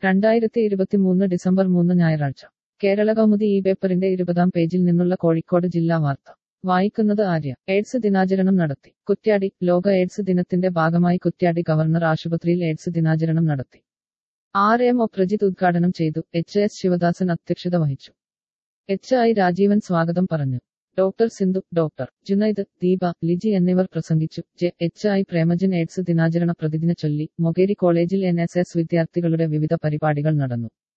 2023 December 3 ഞായറാഴ്ച കേരള കൗമുദി ഈ പേപ്പറിന്റെ 20-ാം പേജിൽ നിന്നുള്ള കോഴിക്കോട് ജില്ലാ വാർത്ത വായിക്കുന്നത് ആര്യ. എയ്ഡ്സ് ദിനാചരണം നടത്തി. കുറ്റ്യാടി. ലോക എയ്ഡ്സ് ദിനത്തിന്റെ ഭാഗമായി കുറ്റ്യാടി ഗവർണർ ആശുപത്രിയിൽ എയ്ഡ്സ് ദിനാചരണം നടത്തി. RMO പ്രജിത്ത് ഉദ്ഘാടനം ചെയ്തു. HS ശിവദാസൻ അധ്യക്ഷത വഹിച്ചു. HI രാജീവൻ സ്വാഗതം പറഞ്ഞു. ഡോക്ടർ സിന്ധു, ഡോക്ടർ ജുനൈദ്, ദീപ, ലിജി എന്നിവർ പ്രസംഗിച്ചു. HI പ്രേമജൻ എയ്ഡ്സ് ദിനാചരണ പ്രതിജ്ഞ ചൊല്ലി. മൊകേരി കോളേജിൽ NSS വിദ്യാർത്ഥികളുടെ വിവിധ പരിപാടികൾ നടന്നു.